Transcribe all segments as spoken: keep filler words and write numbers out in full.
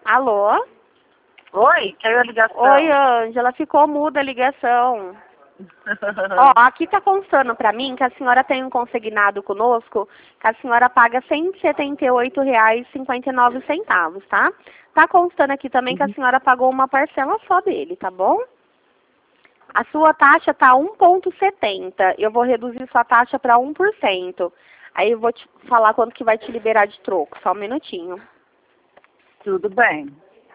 Alô? Oi, caiu a ligação. Oi, Ângela, ficou muda a ligação. Ó, aqui tá constando pra mim que a senhora tem um consignado conosco, que a senhora paga cento e setenta e oito reais e cinquenta e nove centavos, tá? Tá constando aqui também que a senhora pagou uma parcela só dele, tá bom? A sua taxa tá um vírgula setenta. Eu vou reduzir sua taxa para um por cento. Aí eu vou te falar quanto que vai te liberar de troco. Só um minutinho. Tudo bem.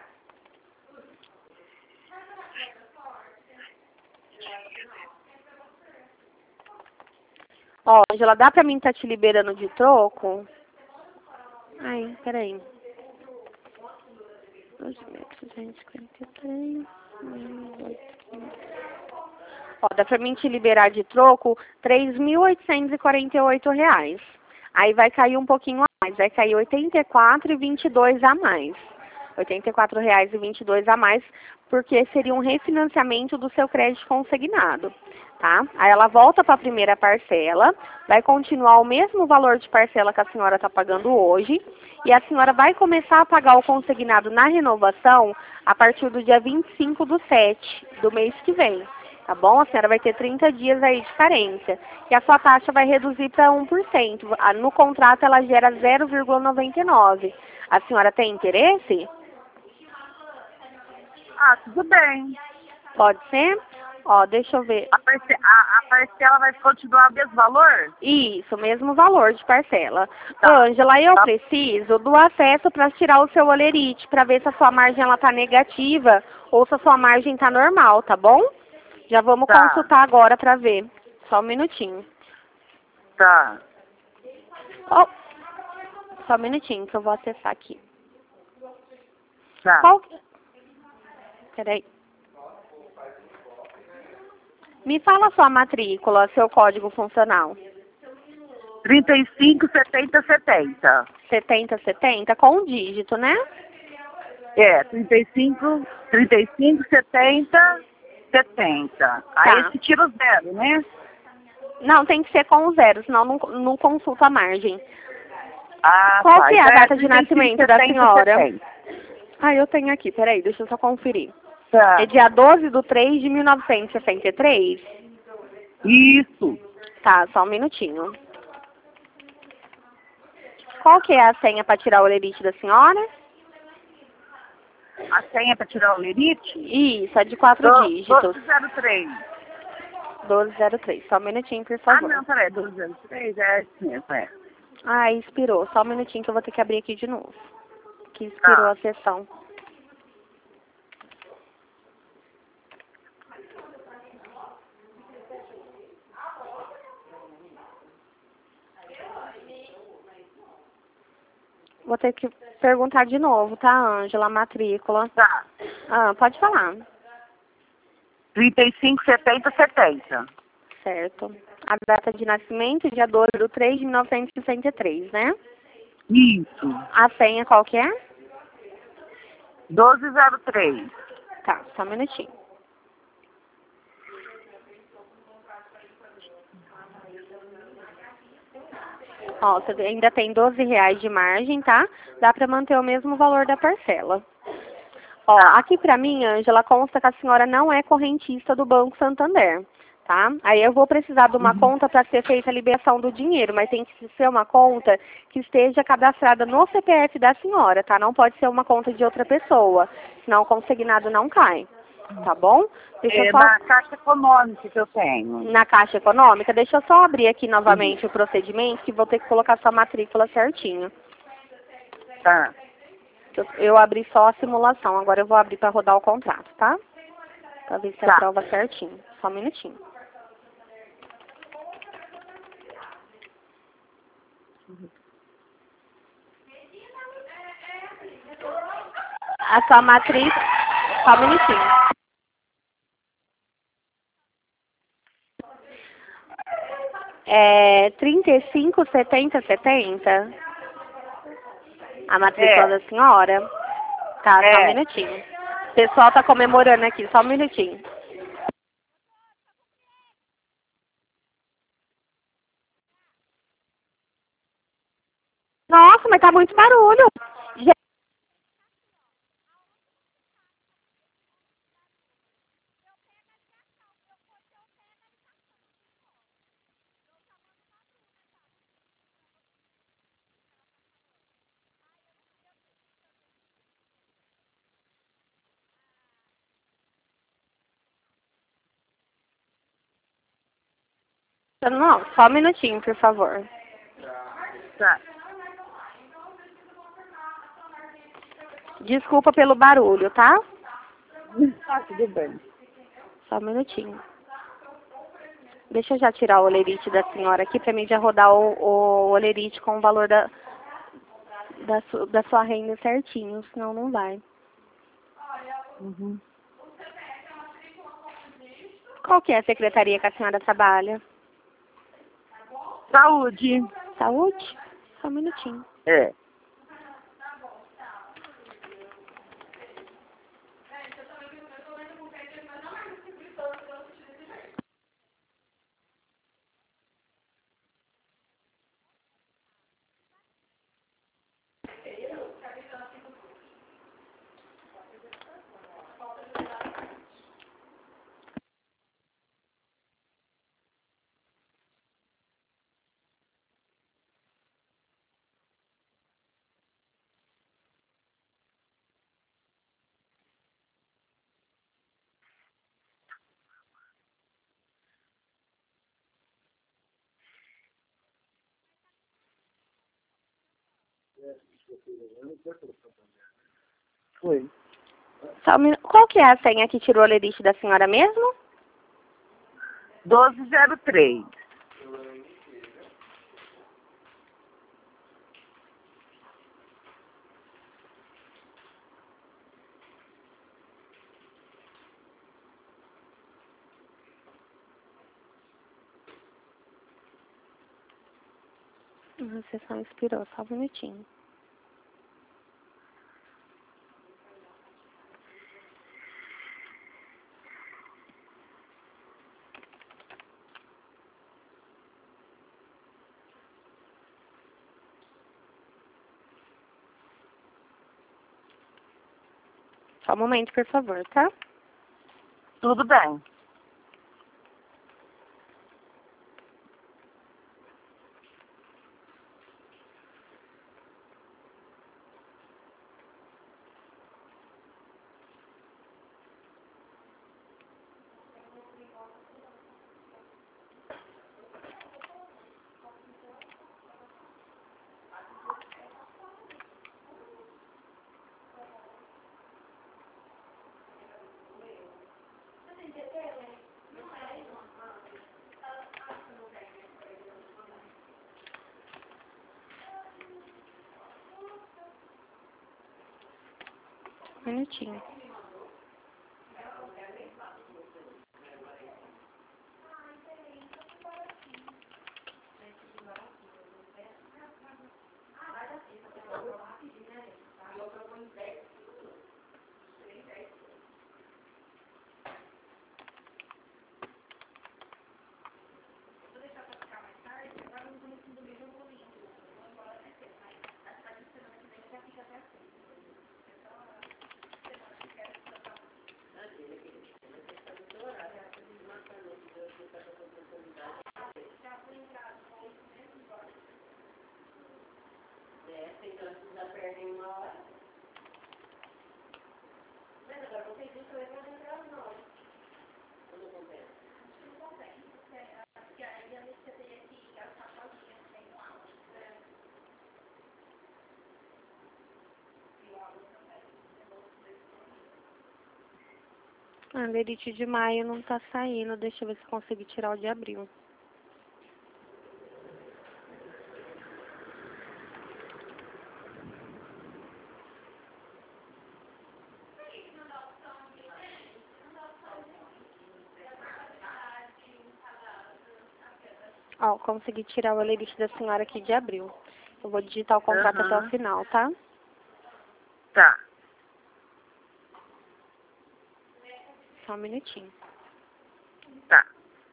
Ó, Angela, dá pra mim tá te liberando de troco? Ai, peraí. dois mil trezentos e quarenta e três. Ó, dá pra mim te liberar de troco três mil oitocentos e quarenta e oito reais. Aí vai cair um pouquinho a mais, vai cair oitenta e quatro reais e vinte e dois a mais. oitenta e quatro reais e vinte e dois a mais, porque seria um refinanciamento do seu crédito consignado, tá? Aí ela volta para a primeira parcela, vai continuar o mesmo valor de parcela que a senhora está pagando hoje, e a senhora vai começar a pagar o consignado na renovação a partir do dia vinte e cinco do sete do mês que vem. Tá bom? A senhora vai ter trinta dias aí de carência. E a sua taxa vai reduzir para um por cento. No contrato ela gera zero vírgula noventa e nove. A senhora tem interesse? Ah, tudo bem. Pode ser? Ó, deixa eu ver. A, parce a, a parcela vai continuar o mesmo valor? Isso, mesmo valor de parcela. Tá. Ângela, eu Tá. preciso do acesso para tirar o seu olerite, para ver se a sua margem ela tá negativa ou se a sua margem tá normal, tá bom? Já vamos Tá. consultar agora para ver. Só um minutinho. Tá. Ó, só um minutinho que eu vou acessar aqui. Tá. Qual... Peraí. Me fala a sua matrícula, seu código funcional. trinta e cinco, setenta, setenta. setenta setenta com um dígito, né? É, trinta e cinco, trinta e cinco, setenta, setenta. Aí Tá. se tira o zero, né? Não, tem que ser com o zero, senão não, não consulta a margem. Ah, Qual tá. que é a Então data de trinta e cinco, nascimento da setenta, senhora? setenta. Ah, eu tenho aqui, peraí, deixa eu só conferir. Tá. É dia doze de três de mil novecentos e sessenta e três? Isso. Tá, só um minutinho. Qual que é a senha para tirar o olerite da senhora? A senha para tirar o lerite? Isso, é de quatro dígitos. doze zero três. doze zero três, só um minutinho, por Ah, favor. não, peraí, doze zero três, é isso mesmo, é. Ah, expirou. Só um minutinho que eu vou ter que abrir aqui de novo. Que expirou Tá. a sessão. Vou ter que perguntar de novo, tá, Ângela? Matrícula. Tá. Ah, pode falar. trinta e cinco, setenta, setenta. Certo. A data de nascimento, dia doze de três de mil novecentos e sessenta e três, né? Isso. A senha qual que é? doze zero três. Tá, só um minutinho. Ó, você ainda tem doze reais de margem, tá? Dá pra manter o mesmo valor da parcela. Ó, aqui pra mim, Ângela, consta que a senhora não é correntista do Banco Santander, tá? Aí eu vou precisar de uma Uhum. conta para ser feita a liberação do dinheiro, mas tem que ser uma conta que esteja cadastrada no C P F da senhora, tá? Não pode ser uma conta de outra pessoa, senão o consignado não cai, tá bom? Deixa É eu só... na Caixa Econômica que eu tenho. Na Caixa Econômica, deixa eu só abrir aqui novamente o procedimento, que vou ter que colocar sua matrícula certinho. Tá. Eu, eu abri só a simulação, agora eu vou abrir para rodar o contrato, tá? Pra ver se Tá. aprova certinho. Só um minutinho. A sua matriz... Só um minutinho. É trinta e cinco, setenta, setenta. A matrícula É. da senhora? Tá, só um É. minutinho. O pessoal tá comemorando aqui, só um minutinho. Nossa, mas tá muito barulho. Não, só um minutinho, por favor. Tá. Desculpa pelo barulho, tá? Tá, tudo bem. Só um minutinho. Deixa eu já tirar o olerite da senhora aqui pra mim já rodar o, o olerite com o valor da, da, su, da sua renda certinho, senão não vai. Uhum. Qual que é a secretaria que a senhora trabalha? Saúde. Saúde? Só um minutinho. É. Foi. Só um minu- Qual que é a senha que tirou o olerite da senhora mesmo? doze zero três. A sessão expirou, só um minutinho. Só um momento, por favor, tá? Tudo bem. Um minutinho. A olerite de maio não tá saindo. Deixa eu ver se eu consigo tirar o de abril. Ó, consegui tirar o olerite da senhora aqui de abril. Eu vou digitar o contrato Uhum. até o final, tá? Tá. Só um minutinho. Tá.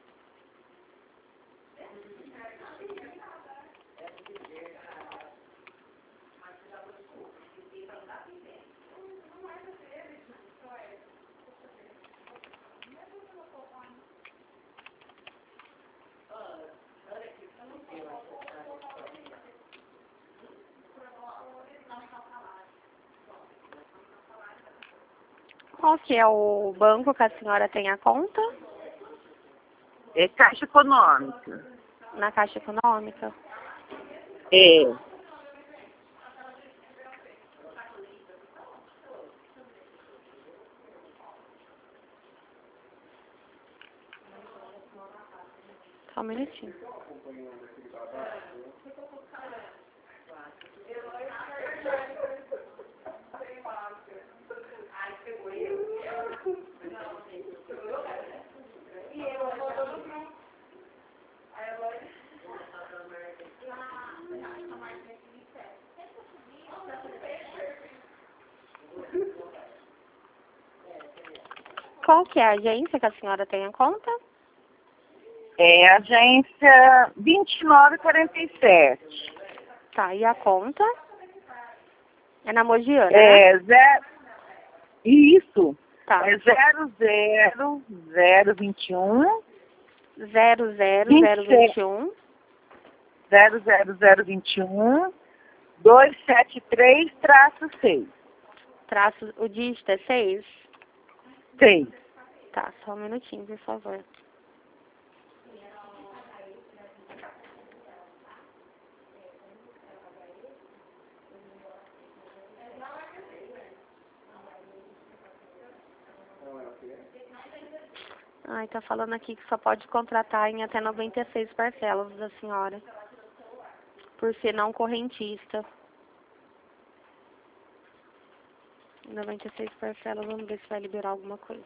Qual que é o banco que a senhora tem a conta? É Caixa Econômica. Na Caixa Econômica? É. Só um minutinho. Qual que é a agência que a senhora tem a conta? É a agência vinte e nove quarenta e sete. Tá, e a conta? É na Mogiana, É, né? zero... Isso. Tá. É zero zero zero vinte e um zero zero zero vinte e um zero zero zero vinte e um dois sete três traço seis. Traço, o dígito é seis? seis. Tá, só um minutinho, por favor. Ai, tá falando aqui que só pode contratar em até noventa e seis parcelas da senhora. Por ser não correntista. noventa e seis parcelas, vamos ver se vai liberar alguma coisa.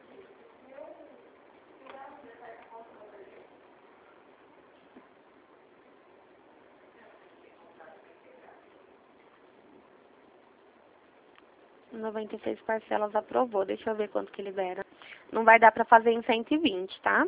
noventa e seis parcelas aprovou. Deixa eu ver quanto que libera. Não vai dar pra fazer em cento e vinte, tá?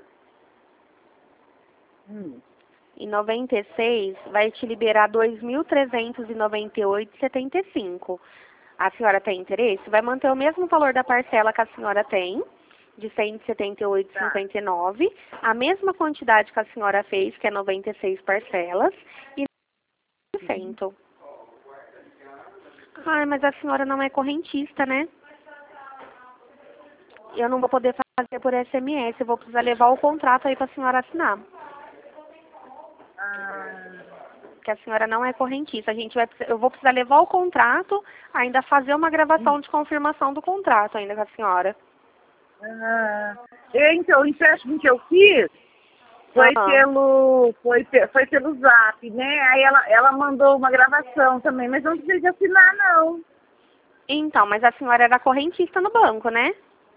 Hum. E noventa e seis vai te liberar dois mil trezentos e noventa e oito reais e setenta e cinco centavos. A senhora tem interesse? Vai manter o mesmo valor da parcela que a senhora tem, de cento e setenta e oito reais e cinquenta e nove centavos, a mesma quantidade que a senhora fez, que é noventa e seis parcelas, e cento. Ai, mas a senhora não é correntista, né? Eu não vou poder fazer por S M S, eu vou precisar levar o contrato aí para a senhora assinar. Ah, Que a senhora não é correntista. A gente vai, eu vou precisar levar o contrato, ainda fazer uma gravação de confirmação do contrato ainda com a senhora. ah, é, então, o empréstimo que eu fiz foi Aham. pelo foi, pe- foi pelo Zap, né? Aí ela, ela mandou uma gravação também, mas não precisa assinar, não. Então, mas a senhora era correntista no banco, né?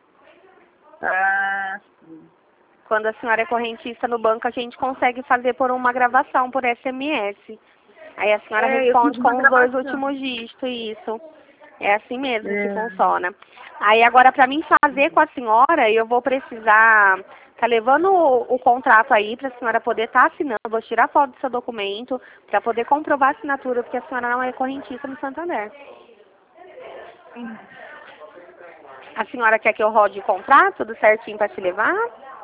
Ah, Quando a senhora é correntista no banco, a gente consegue fazer por uma gravação, por S M S. Aí a senhora é, eu fiz responde uma com os dois gravação. últimos dígitos, isso. É assim mesmo que É. funciona. Aí agora, para mim fazer com a senhora, eu vou precisar tá levando o, o contrato aí para a senhora poder estar tá assinando. Vou tirar foto do seu documento para poder comprovar a assinatura, porque a senhora não é correntista no Santander. A senhora quer que eu rode o contrato tudo certinho para te levar?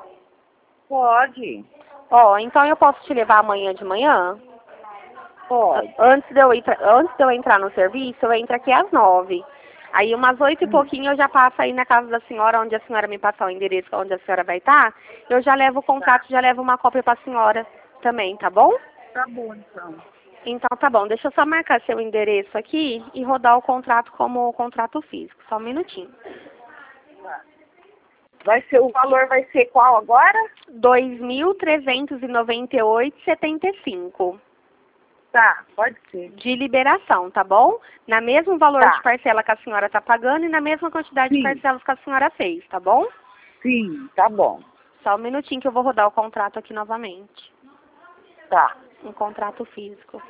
Pode, Ó, então eu posso te levar amanhã de manhã? pode. Antes de eu ir, pra- antes de eu entrar no serviço, eu entro aqui às nove. Aí umas oito e Hum. pouquinho eu já passo aí na casa da senhora, onde a senhora me passar o endereço onde a senhora vai estar. Eu já levo o contrato, já levo uma cópia para a senhora também, tá bom? Tá bom, então. Então tá bom, deixa eu só marcar seu endereço aqui e rodar o contrato como contrato físico. Só um minutinho. Tá. Vai ser, o valor vai ser qual agora? dois mil trezentos e noventa e oito reais e setenta e cinco centavos. Tá, pode ser. De liberação, tá bom? Na mesmo valor Tá. de parcela que a senhora está pagando e na mesma quantidade de Sim, parcelas que a senhora fez, tá bom? sim, tá bom. Só um minutinho que eu vou rodar o contrato aqui novamente. Tá. Um contrato físico.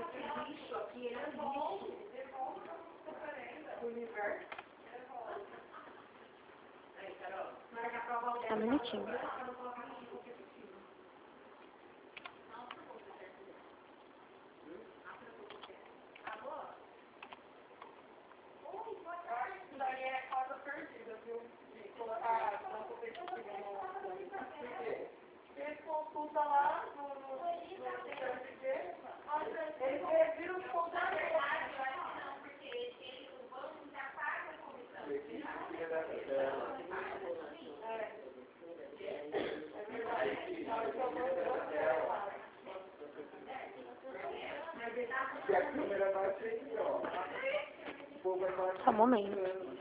Só um minutinho. Só um momento.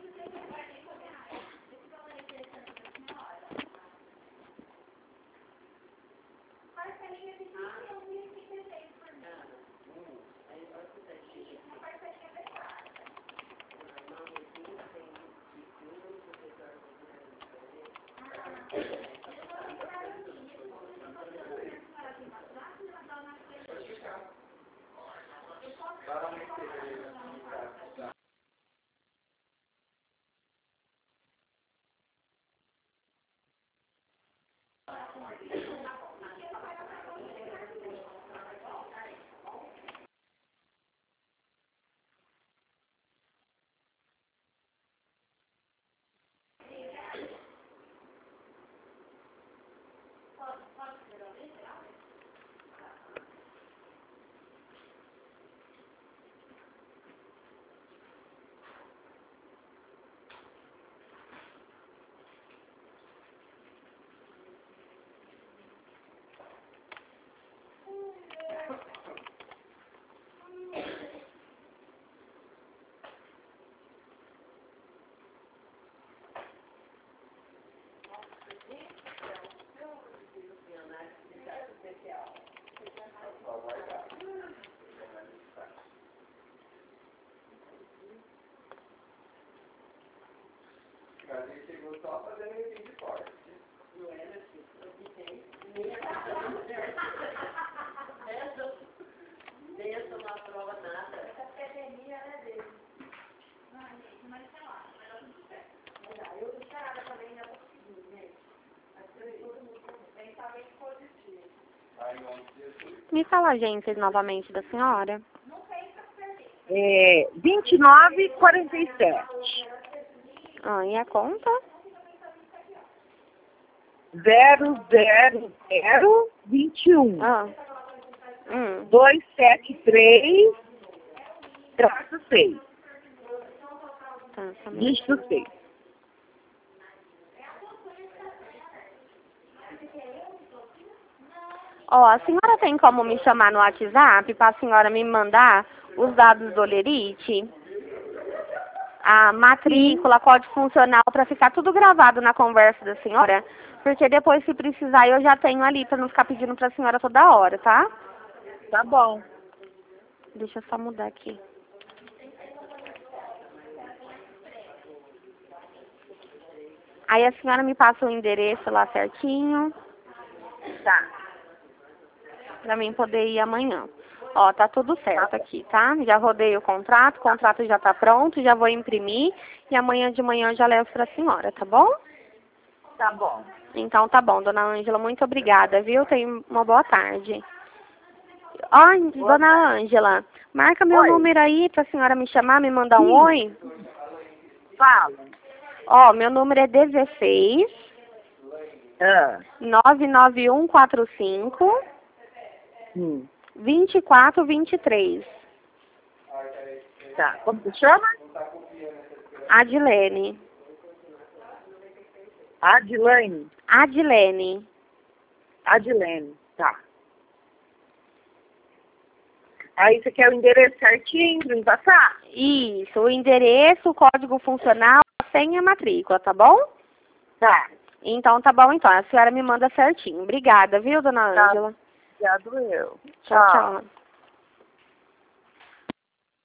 A gente chegou só fazendo item de corte. Não é, meu filho? Aqui tem. Essa, essa não aprova nada. Essa academia é dele. Não, gente, mas sei lá, mas ela não certo. Mas eu tô charada também, ainda consegui, gente. Mas todo mundo tem pensamento positivo. Me fala a agência novamente da senhora. É, vinte e nove e quarenta e sete. Ah, e a conta? Zero, zero, zero, vinte e um. Ah. Hum. Dois, sete, três, traço seis. Tá, tá bem. Dígito seis. Ó, a senhora tem como me chamar no WhatsApp para a senhora me mandar os dados do Olerite? A matrícula, código funcional, para ficar tudo gravado na conversa da senhora, porque depois, se precisar, eu já tenho ali para não ficar pedindo para a senhora toda hora, tá? Tá bom. Deixa eu só mudar aqui. Aí a senhora me passa o endereço lá certinho, Tá. para mim poder ir amanhã. Ó, tá tudo certo aqui, tá? Já rodei o contrato, o contrato já tá pronto, já vou imprimir e amanhã de manhã eu já levo pra senhora, tá bom? Tá bom. Então tá bom, dona Ângela, muito obrigada, viu? Tenha uma boa tarde. Ó, dona Ângela, marca meu Oi. número aí pra senhora me chamar, me mandar um Sim. oi. Fala. Ó, meu número é dezesseis, Ah. nove nove um quatro cinco, Hum. vinte e quatro vinte e três. Tá. Como se chama? Adilene. Adilene. Adilene. Adilene. Tá. Aí você quer o endereço certinho pra me passar? Isso, o endereço, o código funcional, a senha e a matrícula, tá bom? Tá. Então tá bom então, a senhora me manda certinho. Obrigada, viu, dona Tá. Ângela? Obrigado eu. Tchau, tchau.